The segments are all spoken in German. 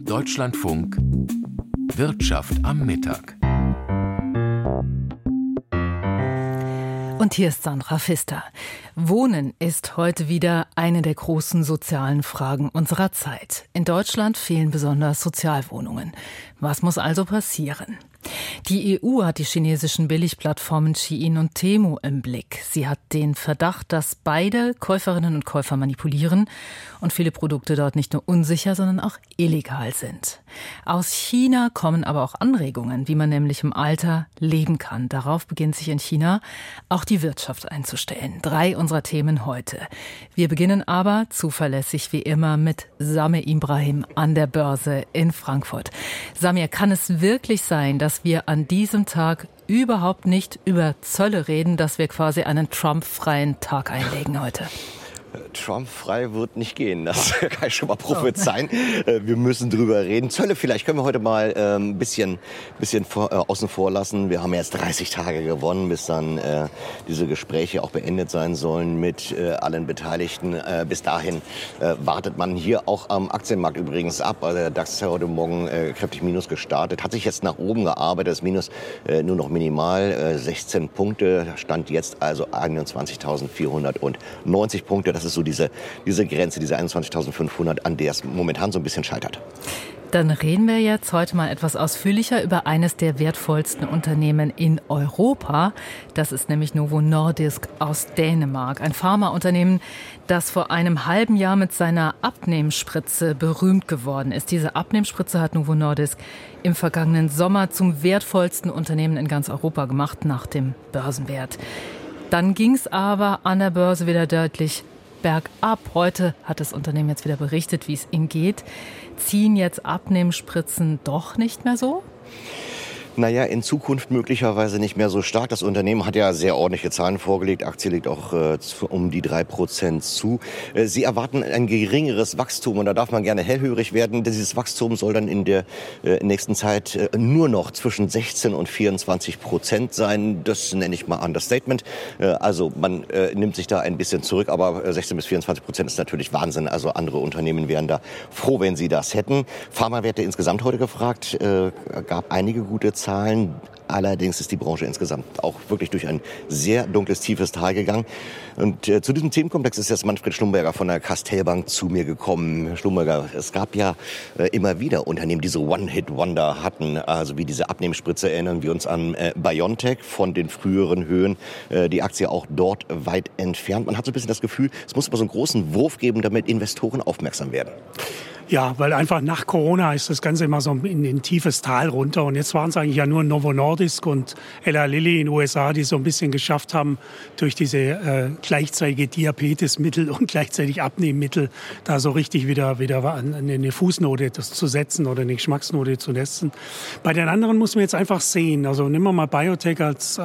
Deutschlandfunk Wirtschaft am Mittag. Und hier ist Sandra Pfister. Wohnen ist heute wieder eine der großen sozialen Fragen unserer Zeit. In Deutschland fehlen besonders Sozialwohnungen. Was muss also passieren? Die EU hat die chinesischen Billigplattformen Shein und Temu im Blick. Sie hat den Verdacht, dass beide Käuferinnen und Käufer manipulieren und viele Produkte dort nicht nur unsicher, sondern auch illegal sind. Aus China kommen aber auch Anregungen, wie man nämlich im Alter leben kann. Darauf beginnt sich in China auch die Wirtschaft einzustellen. 3 unserer Themen heute. Wir beginnen aber zuverlässig wie immer mit Samir Ibrahim an der Börse in Frankfurt. Samir, kann es wirklich sein, dass wir an diesem Tag überhaupt nicht über Zölle reden, dass wir quasi einen Trump-freien Tag einlegen heute? Trump-frei wird nicht gehen, das kann ich schon mal prophezeien. Wir müssen drüber reden. Zölle vielleicht können wir heute mal ein bisschen außen vor lassen. Wir haben jetzt 30 Tage gewonnen, bis dann diese Gespräche auch beendet sein sollen mit allen Beteiligten. Bis dahin wartet man hier auch am Aktienmarkt übrigens ab. Also der DAX ist ja heute Morgen kräftig minus gestartet, hat sich jetzt nach oben gearbeitet. Das Minus nur noch minimal, 16 Punkte, stand jetzt also 21.490 Punkte. Das ist so diese Grenze, diese 21.500, an der es momentan so ein bisschen scheitert. Dann reden wir jetzt heute mal etwas ausführlicher über eines der wertvollsten Unternehmen in Europa. Das ist nämlich Novo Nordisk aus Dänemark. Ein Pharmaunternehmen, das vor einem halben Jahr mit seiner Abnehmspritze berühmt geworden ist. Diese Abnehmspritze hat Novo Nordisk im vergangenen Sommer zum wertvollsten Unternehmen in ganz Europa gemacht, nach dem Börsenwert. Dann ging es aber an der Börse wieder deutlich bergab. Heute hat das Unternehmen jetzt wieder berichtet, wie es ihm geht. Ziehen jetzt Abnehmspritzen doch nicht mehr so? Naja, in Zukunft möglicherweise nicht mehr so stark. Das Unternehmen hat ja sehr ordentliche Zahlen vorgelegt. Aktie liegt auch um die 3% zu. Sie erwarten ein geringeres Wachstum und da darf man gerne hellhörig werden. Dieses Wachstum soll dann in der nächsten Zeit nur noch zwischen 16 und 24% sein. Das nenne ich mal Understatement. Also man nimmt sich da ein bisschen zurück, aber 16 bis 24% ist natürlich Wahnsinn. Also andere Unternehmen wären da froh, wenn sie das hätten. Pharmawerte insgesamt heute gefragt, gab einige gute Zahlen. Allerdings ist die Branche insgesamt auch wirklich durch ein sehr dunkles, tiefes Tal gegangen. Und zu diesem Themenkomplex ist jetzt Manfred Schlumberger von der Castell-Bank zu mir gekommen. Herr Schlumberger, es gab ja immer wieder Unternehmen, die so One-Hit-Wonder hatten. Also wie diese Abnehmspritze, erinnern wir uns an BioNTech von den früheren Höhen. Die Aktie auch dort weit entfernt. Man hat so ein bisschen das Gefühl, es muss immer so einen großen Wurf geben, damit Investoren aufmerksam werden. Ja, weil einfach nach Corona ist das Ganze immer so in ein tiefes Tal runter. Und jetzt waren es eigentlich ja nur Novo Nordisk und Eli Lilly in den USA, die so ein bisschen geschafft haben, durch diese gleichzeitige Diabetesmittel und gleichzeitig Abnehmmittel da so richtig wieder eine Fußnote zu setzen oder eine Geschmacksnote zu setzen. Bei den anderen muss man jetzt einfach sehen. Also nehmen wir mal BioNTech als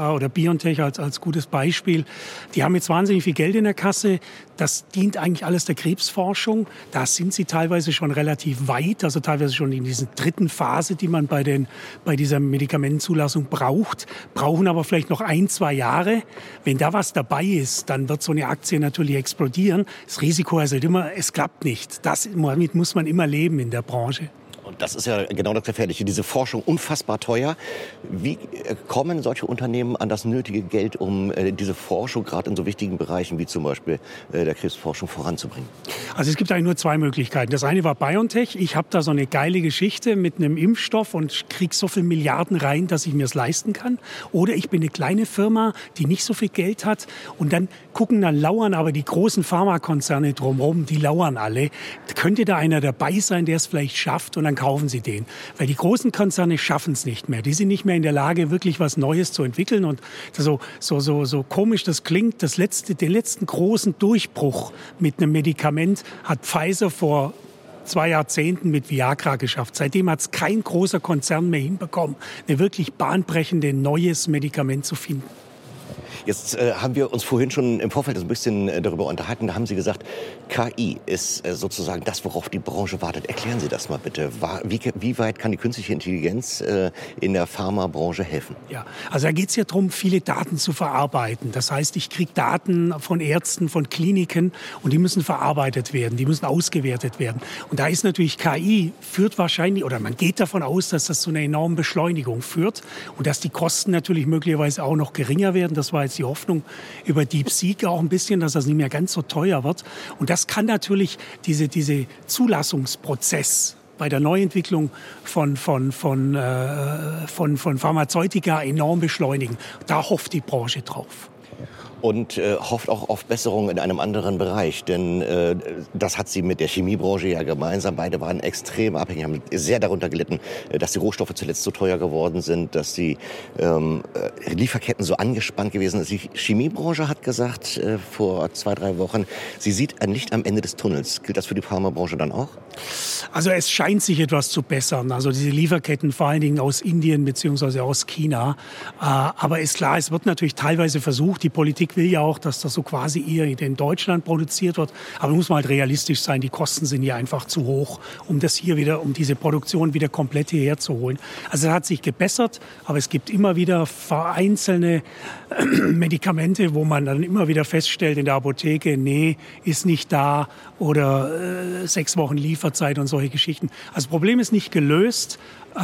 gutes Beispiel. Die haben jetzt wahnsinnig viel Geld in der Kasse. Das dient eigentlich alles der Krebsforschung. Da sind sie teilweise schon relativ weit, also teilweise schon in dieser dritten Phase, die man bei dieser Medikamentenzulassung brauchen aber vielleicht noch 1-2 Jahre. Wenn da was dabei ist, dann wird so eine Aktie natürlich explodieren. Das Risiko ist halt immer, es klappt nicht. Damit muss man immer leben in der Branche. Und das ist ja genau das Gefährliche, diese Forschung unfassbar teuer. Wie kommen solche Unternehmen an das nötige Geld, um diese Forschung gerade in so wichtigen Bereichen wie zum Beispiel der Krebsforschung voranzubringen? Also es gibt eigentlich nur 2 Möglichkeiten. Das eine war BioNTech. Ich habe da so eine geile Geschichte mit einem Impfstoff und kriege so viel Milliarden rein, dass ich mir es leisten kann. Oder ich bin eine kleine Firma, die nicht so viel Geld hat und dann lauern aber die großen Pharmakonzerne drumherum, die lauern alle. Könnte da einer dabei sein, der es vielleicht schafft und dann kaufen sie den. Weil die großen Konzerne schaffen es nicht mehr. Die sind nicht mehr in der Lage, wirklich was Neues zu entwickeln. Und so komisch das klingt, den letzten großen Durchbruch mit einem Medikament hat Pfizer vor 2 Jahrzehnten mit Viagra geschafft. Seitdem hat es kein großer Konzern mehr hinbekommen, ein wirklich bahnbrechendes neues Medikament zu finden. Jetzt haben wir uns vorhin schon im Vorfeld ein bisschen darüber unterhalten. Da haben Sie gesagt, KI ist sozusagen das, worauf die Branche wartet. Erklären Sie das mal bitte. Wie weit kann die künstliche Intelligenz in der Pharmabranche helfen? Ja, also da geht es ja darum, viele Daten zu verarbeiten. Das heißt, ich kriege Daten von Ärzten, von Kliniken und die müssen verarbeitet werden, die müssen ausgewertet werden. Und da ist natürlich KI, führt wahrscheinlich, oder man geht davon aus, dass das zu einer enormen Beschleunigung führt und dass die Kosten natürlich möglicherweise auch noch geringer werden. Das war jetzt die Hoffnung über DeepSeek auch ein bisschen, dass das nicht mehr ganz so teuer wird. Und das kann natürlich diese Zulassungsprozess bei der Neuentwicklung von Pharmazeutika enorm beschleunigen. Da hofft die Branche drauf. Und hofft auch auf Besserung in einem anderen Bereich. Denn das hat sie mit der Chemiebranche ja gemeinsam. Beide waren extrem abhängig, haben sehr darunter gelitten, dass die Rohstoffe zuletzt so teuer geworden sind, dass die Lieferketten so angespannt gewesen sind. Die Chemiebranche hat gesagt vor 2-3 Wochen, sie sieht ein Licht am Ende des Tunnels. Gilt das für die Pharmabranche dann auch? Also es scheint sich etwas zu bessern. Also diese Lieferketten vor allen Dingen aus Indien bzw. aus China. Aber ist klar, es wird natürlich teilweise versucht, die Politik will ja auch, dass das so quasi eher in Deutschland produziert wird. Aber muss man halt realistisch sein, die Kosten sind hier einfach zu hoch, um diese Produktion wieder komplett hierher zu holen. Also es hat sich gebessert, aber es gibt immer wieder vereinzelte Medikamente, wo man dann immer wieder feststellt in der Apotheke, nee, ist nicht da oder 6 Wochen Lieferzeit und solche Geschichten. Also das Problem ist nicht gelöst,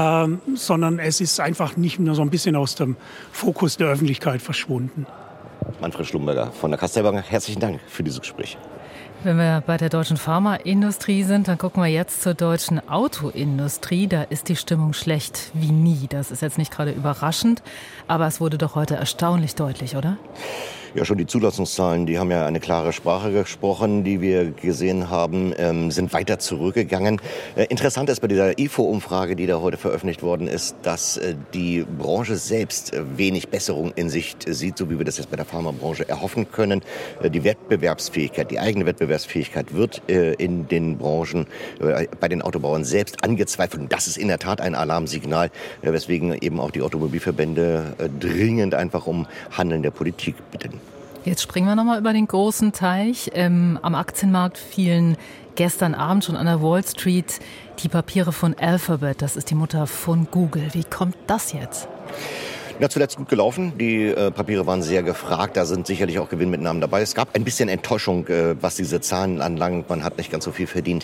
sondern es ist einfach nicht nur so ein bisschen aus dem Fokus der Öffentlichkeit verschwunden. Manfred Schlumberger von der Kastelbank, herzlichen Dank für dieses Gespräch. Wenn wir bei der deutschen Pharmaindustrie sind, dann gucken wir jetzt zur deutschen Autoindustrie. Da ist die Stimmung schlecht wie nie. Das ist jetzt nicht gerade überraschend, aber es wurde doch heute erstaunlich deutlich, oder? Ja, schon die Zulassungszahlen, die haben ja eine klare Sprache gesprochen, die wir gesehen haben, sind weiter zurückgegangen. Interessant ist bei dieser IFO-Umfrage, die da heute veröffentlicht worden ist, dass die Branche selbst wenig Besserung in Sicht sieht, so wie wir das jetzt bei der Pharmabranche erhoffen können. Die Wettbewerbsfähigkeit, die eigene Wettbewerbsfähigkeit wird in den Branchen, bei den Autobauern selbst angezweifelt. Und das ist in der Tat ein Alarmsignal, weswegen eben auch die Automobilverbände dringend einfach um Handeln der Politik bitten. Jetzt springen wir nochmal über den großen Teich. Am Aktienmarkt fielen gestern Abend schon an der Wall Street die Papiere von Alphabet. Das ist die Mutter von Google. Wie kommt das jetzt? Ja, zuletzt gut gelaufen. Die Papiere waren sehr gefragt. Da sind sicherlich auch Gewinnmitnahmen dabei. Es gab ein bisschen Enttäuschung, was diese Zahlen anlangt. Man hat nicht ganz so viel verdient,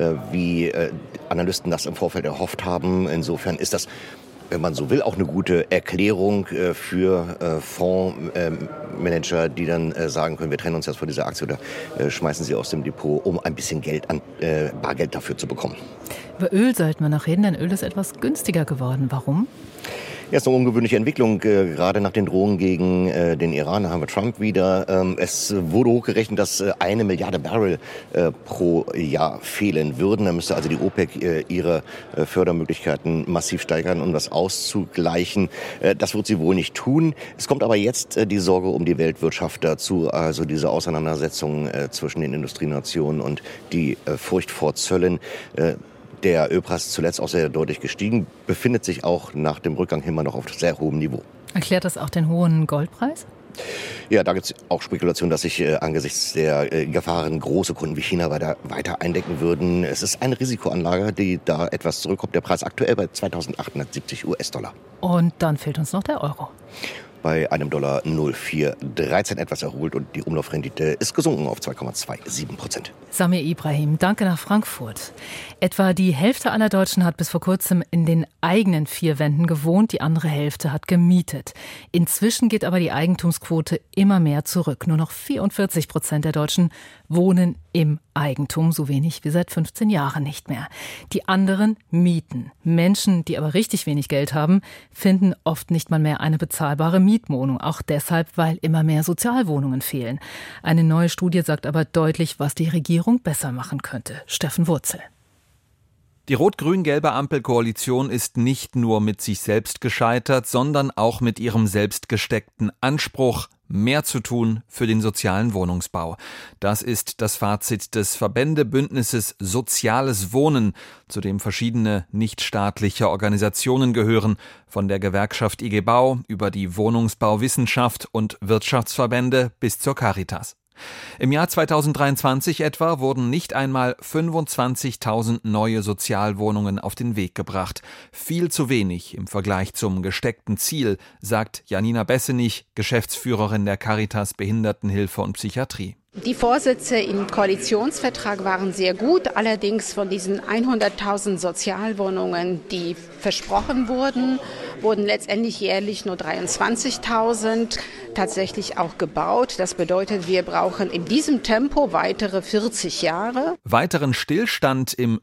wie Analysten das im Vorfeld erhofft haben. Insofern ist das, wenn man so will, auch eine gute Erklärung für Fondsmanager, die dann sagen können, wir trennen uns jetzt von dieser Aktie oder schmeißen sie aus dem Depot, um ein bisschen Bargeld dafür zu bekommen. Über Öl sollten wir noch reden, denn Öl ist etwas günstiger geworden. Warum? Ja, ist eine ungewöhnliche Entwicklung, gerade nach den Drohungen gegen den Iran. Da haben wir Trump wieder. Es wurde hochgerechnet, dass 1 Milliarde Barrel pro Jahr fehlen würden. Da müsste also die OPEC ihre Fördermöglichkeiten massiv steigern, um das auszugleichen. Das wird sie wohl nicht tun. Es kommt aber jetzt die Sorge um die Weltwirtschaft dazu, also diese Auseinandersetzung zwischen den Industrienationen und die Furcht vor Zöllen. Der Ölpreis ist zuletzt auch sehr deutlich gestiegen, befindet sich auch nach dem Rückgang immer noch auf sehr hohem Niveau. Erklärt das auch den hohen Goldpreis? Ja, da gibt es auch Spekulationen, dass sich angesichts der Gefahren große Kunden wie China weiter eindecken würden. Es ist eine Risikoanlage, die da etwas zurückkommt. Der Preis aktuell bei 2.870 US-Dollar. Und dann fehlt uns noch der Euro. Bei einem Dollar 0,413 etwas erholt und die Umlaufrendite ist gesunken auf 2,27%. Samir Ibrahim, danke nach Frankfurt. Etwa die Hälfte aller Deutschen hat bis vor kurzem in den eigenen 4 Wänden gewohnt, die andere Hälfte hat gemietet. Inzwischen geht aber die Eigentumsquote immer mehr zurück. Nur noch 44% der Deutschen wohnen im Eigentum, so wenig wie seit 15 Jahren nicht mehr. Die anderen mieten. Menschen, die aber richtig wenig Geld haben, finden oft nicht mal mehr eine bezahlbare Mietwohnung. Auch deshalb, weil immer mehr Sozialwohnungen fehlen. Eine neue Studie sagt aber deutlich, was die Regierung besser machen könnte. Steffen Wurzel. Die rot-grün-gelbe Ampelkoalition ist nicht nur mit sich selbst gescheitert, sondern auch mit ihrem selbst gesteckten Anspruch, mehr zu tun für den sozialen Wohnungsbau. Das ist das Fazit des Verbändebündnisses Soziales Wohnen, zu dem verschiedene nichtstaatliche Organisationen gehören, von der Gewerkschaft IG Bau über die Wohnungsbauwissenschaft und Wirtschaftsverbände bis zur Caritas. Im Jahr 2023 etwa wurden nicht einmal 25.000 neue Sozialwohnungen auf den Weg gebracht. Viel zu wenig im Vergleich zum gesteckten Ziel, sagt Janina Bessenich, Geschäftsführerin der Caritas Behindertenhilfe und Psychiatrie. Die Vorsätze im Koalitionsvertrag waren sehr gut. Allerdings von diesen 100.000 Sozialwohnungen, die versprochen wurden letztendlich jährlich nur 23.000 tatsächlich auch gebaut. Das bedeutet, wir brauchen in diesem Tempo weitere 40 Jahre. Weiteren Stillstand im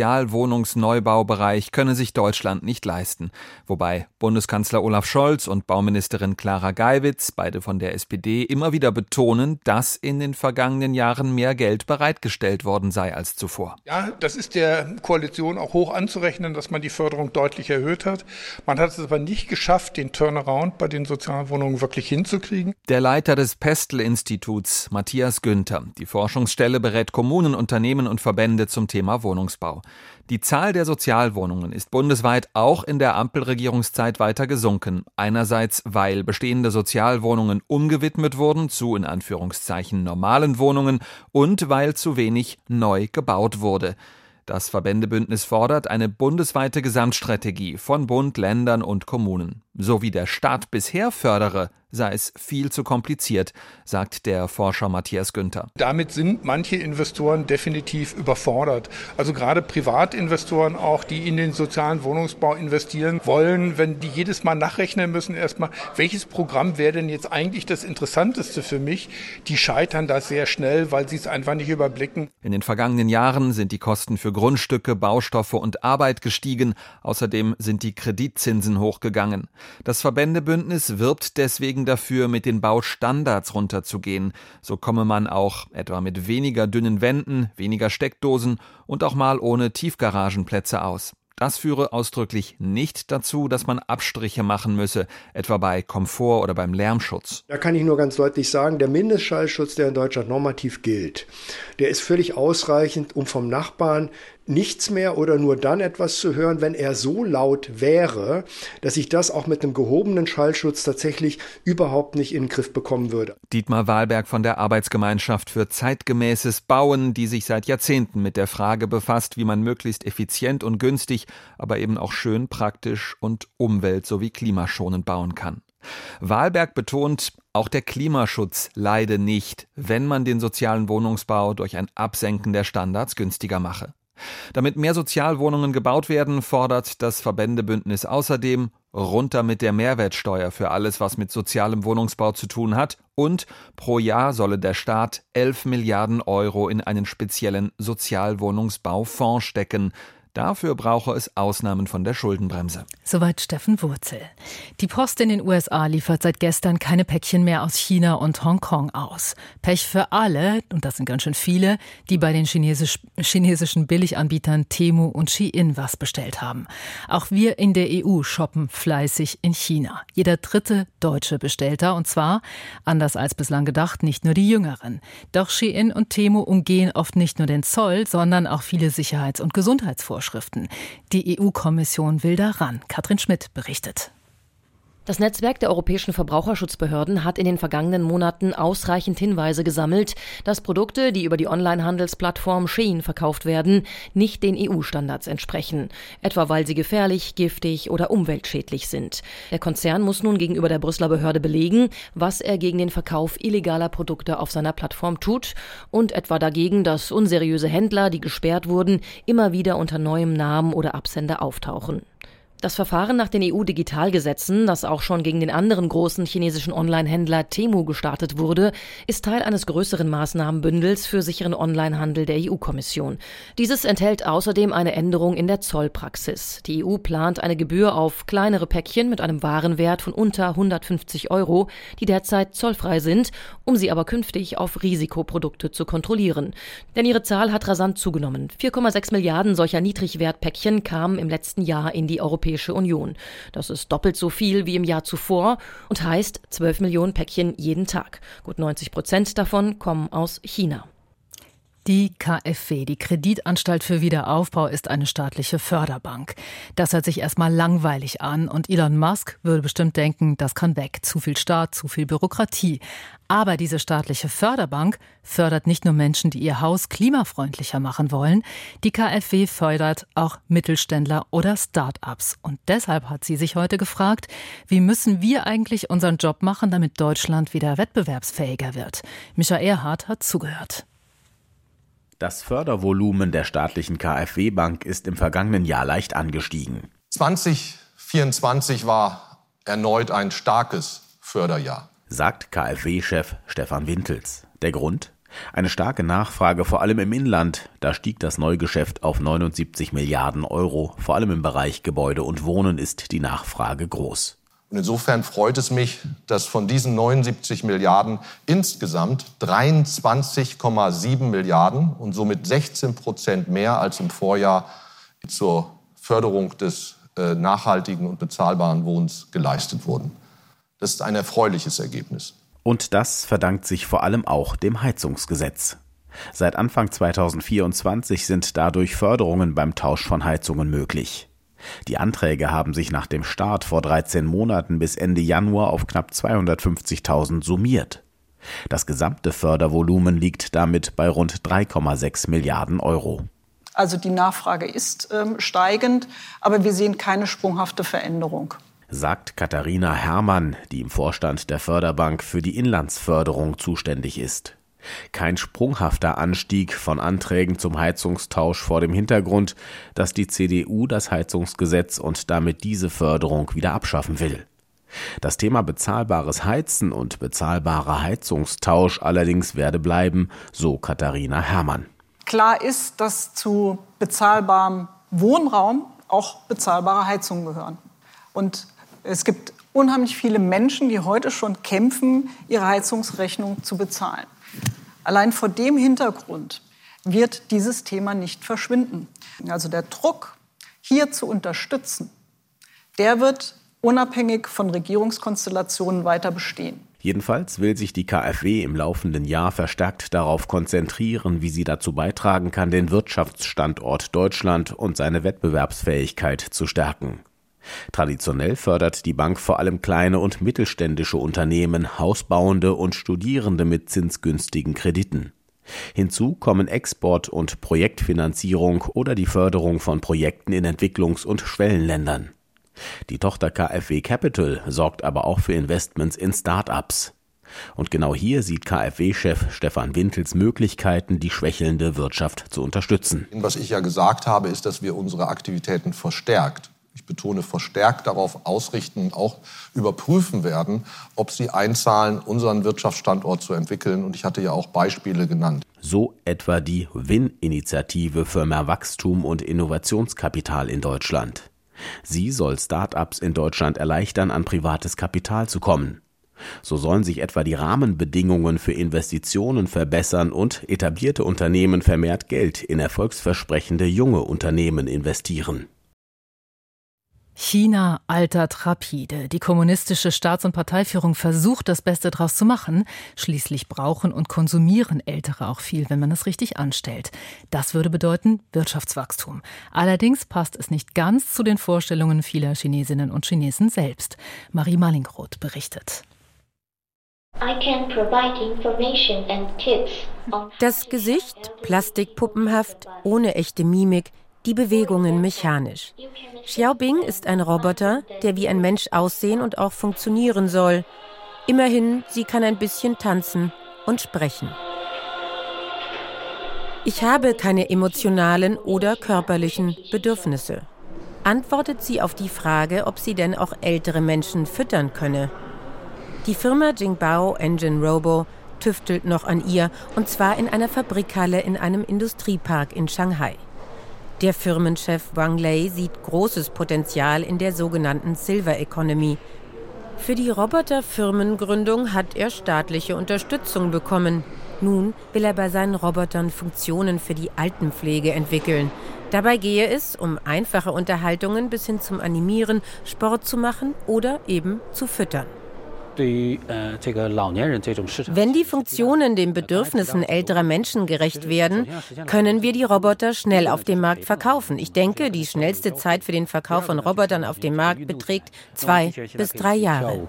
Sozialwohnungsneubaubereich könne sich Deutschland nicht leisten. Wobei Bundeskanzler Olaf Scholz und Bauministerin Clara Geiwitz, beide von der SPD, immer wieder betonen, dass in den vergangenen Jahren mehr Geld bereitgestellt worden sei als zuvor. Ja, das ist der Koalition auch hoch anzurechnen, dass man die Förderung deutlich erhöht hat. Man hat es aber nicht geschafft, den Turnaround bei den Sozialwohnungen wirklich hinzukriegen. Der Leiter des Pestel-Instituts, Matthias Günther. Die Forschungsstelle berät Kommunen, Unternehmen und Verbände zum Thema Wohnungsbau. Die Zahl der Sozialwohnungen ist bundesweit auch in der Ampelregierungszeit weiter gesunken. Einerseits, weil bestehende Sozialwohnungen umgewidmet wurden zu, in Anführungszeichen, normalen Wohnungen und weil zu wenig neu gebaut wurde. Das Verbändebündnis fordert eine bundesweite Gesamtstrategie von Bund, Ländern und Kommunen. So wie der Staat bisher fördere, sei es viel zu kompliziert, sagt der Forscher Matthias Günther. Damit sind manche Investoren definitiv überfordert. Also gerade Privatinvestoren auch, die in den sozialen Wohnungsbau investieren wollen, wenn die jedes Mal nachrechnen müssen, erstmal, welches Programm wäre denn jetzt eigentlich das Interessanteste für mich? Die scheitern da sehr schnell, weil sie es einfach nicht überblicken. In den vergangenen Jahren sind die Kosten für Grundstücke, Baustoffe und Arbeit gestiegen. Außerdem sind die Kreditzinsen hochgegangen. Das Verbändebündnis wirbt deswegen dafür, mit den Baustandards runterzugehen. So komme man auch etwa mit weniger dünnen Wänden, weniger Steckdosen und auch mal ohne Tiefgaragenplätze aus. Das führe ausdrücklich nicht dazu, dass man Abstriche machen müsse, etwa bei Komfort oder beim Lärmschutz. Da kann ich nur ganz deutlich sagen, der Mindestschallschutz, der in Deutschland normativ gilt, der ist völlig ausreichend, um vom Nachbarn nichts mehr oder nur dann etwas zu hören, wenn er so laut wäre, dass ich das auch mit einem gehobenen Schallschutz tatsächlich überhaupt nicht in den Griff bekommen würde. Dietmar Wahlberg von der Arbeitsgemeinschaft für zeitgemäßes Bauen, die sich seit Jahrzehnten mit der Frage befasst, wie man möglichst effizient und günstig, aber eben auch schön praktisch und umwelt- sowie klimaschonend bauen kann. Wahlberg betont, auch der Klimaschutz leide nicht, wenn man den sozialen Wohnungsbau durch ein Absenken der Standards günstiger mache. Damit mehr Sozialwohnungen gebaut werden, fordert das Verbändebündnis außerdem runter mit der Mehrwertsteuer für alles, was mit sozialem Wohnungsbau zu tun hat, und pro Jahr solle der Staat 11 Milliarden Euro in einen speziellen Sozialwohnungsbaufonds stecken. Dafür brauche es Ausnahmen von der Schuldenbremse. Soweit Steffen Wurzel. Die Post in den USA liefert seit gestern keine Päckchen mehr aus China und Hongkong aus. Pech für alle, und das sind ganz schön viele, die bei den chinesischen Billiganbietern Temu und Shein was bestellt haben. Auch wir in der EU shoppen fleißig in China. Jeder dritte Deutsche bestellt da, und zwar, anders als bislang gedacht, nicht nur die Jüngeren. Doch Shein und Temu umgehen oft nicht nur den Zoll, sondern auch viele Sicherheits- und Gesundheitsvorschriften. Die EU-Kommission will daran. Katrin Schmidt berichtet. Das Netzwerk der europäischen Verbraucherschutzbehörden hat in den vergangenen Monaten ausreichend Hinweise gesammelt, dass Produkte, die über die Onlinehandelsplattform Shein verkauft werden, nicht den EU-Standards entsprechen. Etwa weil sie gefährlich, giftig oder umweltschädlich sind. Der Konzern muss nun gegenüber der Brüsseler Behörde belegen, was er gegen den Verkauf illegaler Produkte auf seiner Plattform tut und etwa dagegen, dass unseriöse Händler, die gesperrt wurden, immer wieder unter neuem Namen oder Absender auftauchen. Das Verfahren nach den EU-Digitalgesetzen, das auch schon gegen den anderen großen chinesischen Online-Händler Temu gestartet wurde, ist Teil eines größeren Maßnahmenbündels für sicheren Onlinehandel der EU-Kommission. Dieses enthält außerdem eine Änderung in der Zollpraxis. Die EU plant eine Gebühr auf kleinere Päckchen mit einem Warenwert von unter 150 €, die derzeit zollfrei sind, um sie aber künftig auf Risikoprodukte zu kontrollieren. Denn ihre Zahl hat rasant zugenommen. 4,6 Milliarden solcher Niedrigwertpäckchen kamen im letzten Jahr in die Europäische Europäische Union. Das ist doppelt so viel wie im Jahr zuvor und heißt 12 Millionen Päckchen jeden Tag. Gut 90% davon kommen aus China. Die KfW, die Kreditanstalt für Wiederaufbau, ist eine staatliche Förderbank. Das hört sich erstmal langweilig an und Elon Musk würde bestimmt denken, das kann weg. Zu viel Staat, zu viel Bürokratie. Aber diese staatliche Förderbank fördert nicht nur Menschen, die ihr Haus klimafreundlicher machen wollen. Die KfW fördert auch Mittelständler oder Start-ups. Und deshalb hat sie sich heute gefragt, wie müssen wir eigentlich unseren Job machen, damit Deutschland wieder wettbewerbsfähiger wird? Micha Erhardt hat zugehört. Das Fördervolumen der staatlichen KfW-Bank ist im vergangenen Jahr leicht angestiegen. 2024 war erneut ein starkes Förderjahr, sagt KfW-Chef Stefan Wintels. Der Grund? Eine starke Nachfrage, vor allem im Inland. Da stieg das Neugeschäft auf 79 Milliarden Euro. Vor allem im Bereich Gebäude und Wohnen ist die Nachfrage groß. Und insofern freut es mich, dass von diesen 79 Milliarden insgesamt 23,7 Milliarden und somit 16% mehr als im Vorjahr zur Förderung des nachhaltigen und bezahlbaren Wohnens geleistet wurden. Das ist ein erfreuliches Ergebnis. Und das verdankt sich vor allem auch dem Heizungsgesetz. Seit Anfang 2024 sind dadurch Förderungen beim Tausch von Heizungen möglich. Die Anträge haben sich nach dem Start vor 13 Monaten bis Ende Januar auf knapp 250.000 summiert. Das gesamte Fördervolumen liegt damit bei rund 3,6 Milliarden Euro. Also die Nachfrage ist steigend, aber wir sehen keine sprunghafte Veränderung, sagt Katharina Herrmann, die im Vorstand der Förderbank für die Inlandsförderung zuständig ist. Kein sprunghafter Anstieg von Anträgen zum Heizungstausch vor dem Hintergrund, dass die CDU das Heizungsgesetz und damit diese Förderung wieder abschaffen will. Das Thema bezahlbares Heizen und bezahlbarer Heizungstausch allerdings werde bleiben, so Katharina Herrmann. Klar ist, dass zu bezahlbarem Wohnraum auch bezahlbare Heizungen gehören. Und es gibt unheimlich viele Menschen, die heute schon kämpfen, ihre Heizungsrechnung zu bezahlen. Allein vor dem Hintergrund wird dieses Thema nicht verschwinden. Also der Druck, hier zu unterstützen, der wird unabhängig von Regierungskonstellationen weiter bestehen. Jedenfalls will sich die KfW im laufenden Jahr verstärkt darauf konzentrieren, wie sie dazu beitragen kann, den Wirtschaftsstandort Deutschland und seine Wettbewerbsfähigkeit zu stärken. Traditionell fördert die Bank vor allem kleine und mittelständische Unternehmen, Hausbauende und Studierende mit zinsgünstigen Krediten. Hinzu kommen Export- und Projektfinanzierung oder die Förderung von Projekten in Entwicklungs- und Schwellenländern. Die Tochter KfW Capital sorgt aber auch für Investments in Start-ups. Und genau hier sieht KfW-Chef Stefan Wintels Möglichkeiten, die schwächelnde Wirtschaft zu unterstützen. Was ich ja gesagt habe, ist, dass wir unsere Aktivitäten verstärkt, ich betone verstärkt, darauf ausrichten und auch überprüfen werden, ob sie einzahlen, unseren Wirtschaftsstandort zu entwickeln. Und ich hatte ja auch Beispiele genannt. So etwa die WIN-Initiative für mehr Wachstum und Innovationskapital in Deutschland. Sie soll Start-ups in Deutschland erleichtern, an privates Kapital zu kommen. So sollen sich etwa die Rahmenbedingungen für Investitionen verbessern und etablierte Unternehmen vermehrt Geld in erfolgsversprechende junge Unternehmen investieren. China altert rapide. Die kommunistische Staats- und Parteiführung versucht, das Beste daraus zu machen. Schließlich brauchen und konsumieren Ältere auch viel, wenn man es richtig anstellt. Das würde bedeuten Wirtschaftswachstum. Allerdings passt es nicht ganz zu den Vorstellungen vieler Chinesinnen und Chinesen selbst. Marie Mallinckroth berichtet. Das Gesicht plastikpuppenhaft, ohne echte Mimik, die Bewegungen mechanisch. Xiaobing ist ein Roboter, der wie ein Mensch aussehen und auch funktionieren soll. Immerhin, sie kann ein bisschen tanzen und sprechen. Ich habe keine emotionalen oder körperlichen Bedürfnisse. Antwortet sie auf die Frage, ob sie denn auch ältere Menschen füttern könne. Die Firma Jingbao Engine Robo tüftelt noch an ihr, und zwar in einer Fabrikhalle in einem Industriepark in Shanghai. Der Firmenchef Wang Lei sieht großes Potenzial in der sogenannten Silver Economy. Für die Roboterfirmengründung hat er staatliche Unterstützung bekommen. Nun will er bei seinen Robotern Funktionen für die Altenpflege entwickeln. Dabei gehe es um einfache Unterhaltungen bis hin zum Animieren, Sport zu machen oder eben zu füttern. Wenn die Funktionen den Bedürfnissen älterer Menschen gerecht werden, können wir die Roboter schnell auf dem Markt verkaufen. Ich denke, die schnellste Zeit für den Verkauf von Robotern auf dem Markt beträgt 2 bis 3 Jahre.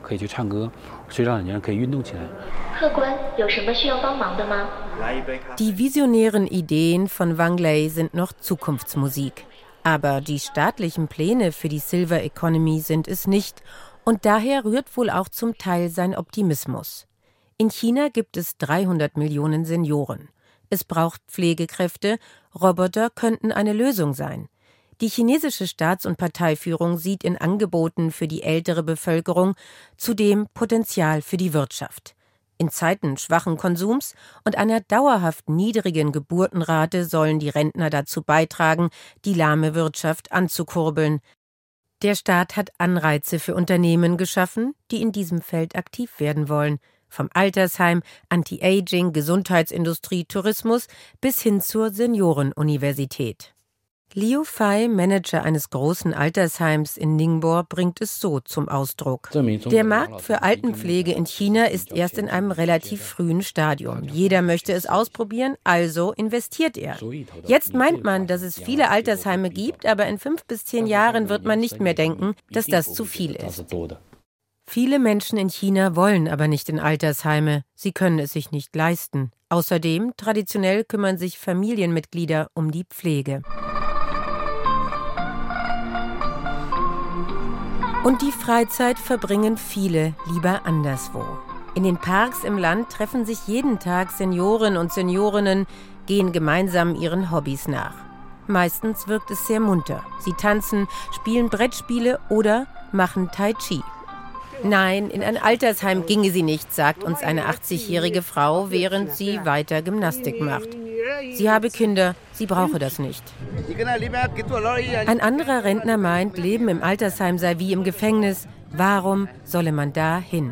Die visionären Ideen von Wang Lei sind noch Zukunftsmusik. Aber die staatlichen Pläne für die Silver Economy sind es nicht. Und daher rührt wohl auch zum Teil sein Optimismus. In China gibt es 300 Millionen Senioren. Es braucht Pflegekräfte, Roboter könnten eine Lösung sein. Die chinesische Staats- und Parteiführung sieht in Angeboten für die ältere Bevölkerung zudem Potenzial für die Wirtschaft. In Zeiten schwachen Konsums und einer dauerhaft niedrigen Geburtenrate sollen die Rentner dazu beitragen, die lahme Wirtschaft anzukurbeln. Der Staat hat Anreize für Unternehmen geschaffen, die in diesem Feld aktiv werden wollen. Vom Altersheim, Anti-Aging, Gesundheitsindustrie, Tourismus bis hin zur Seniorenuniversität. Liu Fei, Manager eines großen Altersheims in Ningbo, bringt es so zum Ausdruck. Der Markt für Altenpflege in China ist erst in einem relativ frühen Stadium. Jeder möchte es ausprobieren, also investiert er. Jetzt meint man, dass es viele Altersheime gibt, aber in 5 bis 10 Jahren wird man nicht mehr denken, dass das zu viel ist. Viele Menschen in China wollen aber nicht in Altersheime. Sie können es sich nicht leisten. Außerdem, traditionell kümmern sich Familienmitglieder um die Pflege. Und die Freizeit verbringen viele lieber anderswo. In den Parks im Land treffen sich jeden Tag Senioren und Seniorinnen, gehen gemeinsam ihren Hobbys nach. Meistens wirkt es sehr munter. Sie tanzen, spielen Brettspiele oder machen Tai Chi. Nein, in ein Altersheim ginge sie nicht, sagt uns eine 80-jährige Frau, während sie weiter Gymnastik macht. Sie habe Kinder, sie brauche das nicht. Ein anderer Rentner meint, Leben im Altersheim sei wie im Gefängnis. Warum solle man da hin?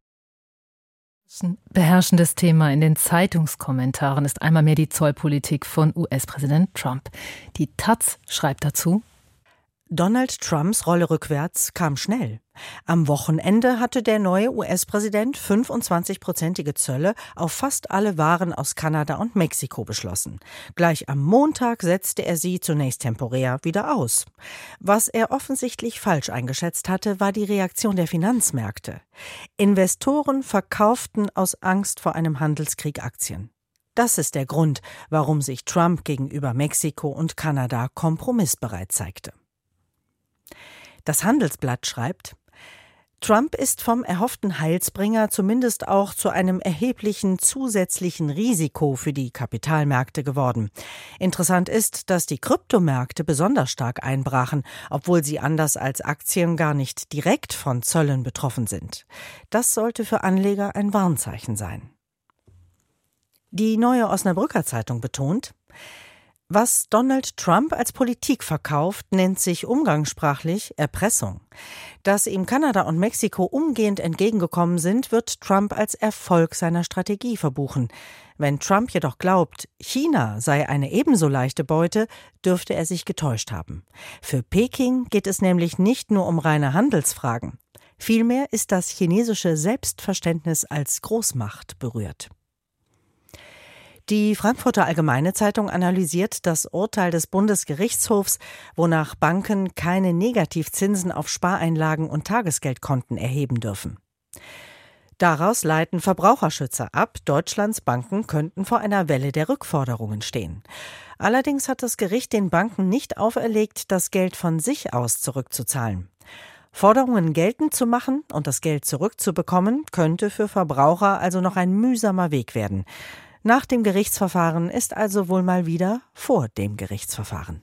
Ein beherrschendes Thema in den Zeitungskommentaren ist einmal mehr die Zollpolitik von US-Präsident Trump. Die Taz schreibt dazu: Donald Trumps Rolle rückwärts kam schnell. Am Wochenende hatte der neue US-Präsident 25-prozentige Zölle auf fast alle Waren aus Kanada und Mexiko beschlossen. Gleich am Montag setzte er sie zunächst temporär wieder aus. Was er offensichtlich falsch eingeschätzt hatte, war die Reaktion der Finanzmärkte. Investoren verkauften aus Angst vor einem Handelskrieg Aktien. Das ist der Grund, warum sich Trump gegenüber Mexiko und Kanada kompromissbereit zeigte. Das Handelsblatt schreibt: Trump ist vom erhofften Heilsbringer zumindest auch zu einem erheblichen zusätzlichen Risiko für die Kapitalmärkte geworden. Interessant ist, dass die Kryptomärkte besonders stark einbrachen, obwohl sie anders als Aktien gar nicht direkt von Zöllen betroffen sind. Das sollte für Anleger ein Warnzeichen sein. Die Neue Osnabrücker Zeitung betont: Was Donald Trump als Politik verkauft, nennt sich umgangssprachlich Erpressung. Dass ihm Kanada und Mexiko umgehend entgegengekommen sind, wird Trump als Erfolg seiner Strategie verbuchen. Wenn Trump jedoch glaubt, China sei eine ebenso leichte Beute, dürfte er sich getäuscht haben. Für Peking geht es nämlich nicht nur um reine Handelsfragen. Vielmehr ist das chinesische Selbstverständnis als Großmacht berührt. Die Frankfurter Allgemeine Zeitung analysiert das Urteil des Bundesgerichtshofs, wonach Banken keine Negativzinsen auf Spareinlagen und Tagesgeldkonten erheben dürfen. Daraus leiten Verbraucherschützer ab, Deutschlands Banken könnten vor einer Welle der Rückforderungen stehen. Allerdings hat das Gericht den Banken nicht auferlegt, das Geld von sich aus zurückzuzahlen. Forderungen geltend zu machen und das Geld zurückzubekommen, könnte für Verbraucher also noch ein mühsamer Weg werden. Nach dem Gerichtsverfahren ist also wohl mal wieder vor dem Gerichtsverfahren.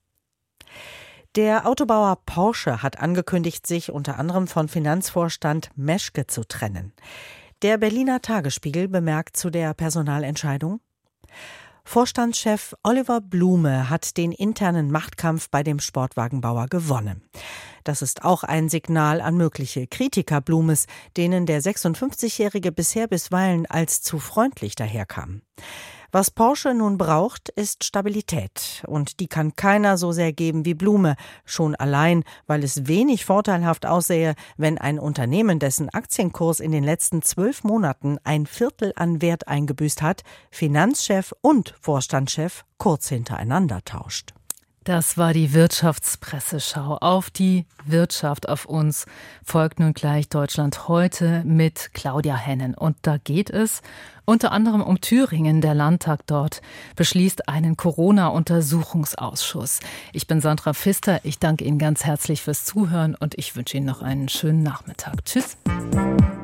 Der Autobauer Porsche hat angekündigt, sich unter anderem von Finanzvorstand Meschke zu trennen. Der Berliner Tagesspiegel bemerkt zu der Personalentscheidung: Vorstandschef Oliver Blume hat den internen Machtkampf bei dem Sportwagenbauer gewonnen. Das ist auch ein Signal an mögliche Kritiker Blumes, denen der 56-Jährige bisher bisweilen als zu freundlich daherkam. Was Porsche nun braucht, ist Stabilität. Und die kann keiner so sehr geben wie Blume. Schon allein, weil es wenig vorteilhaft aussähe, wenn ein Unternehmen, dessen Aktienkurs in den letzten 12 Monaten 1/4 an Wert eingebüßt hat, Finanzchef und Vorstandschef kurz hintereinander tauscht. Das war die Wirtschaftspresseschau. Auf die Wirtschaft, auf uns folgt nun gleich Deutschland heute mit Claudia Hennen. Und da geht es unter anderem um Thüringen. Der Landtag dort beschließt einen Corona-Untersuchungsausschuss. Ich bin Sandra Pfister. Ich danke Ihnen ganz herzlich fürs Zuhören und ich wünsche Ihnen noch einen schönen Nachmittag. Tschüss.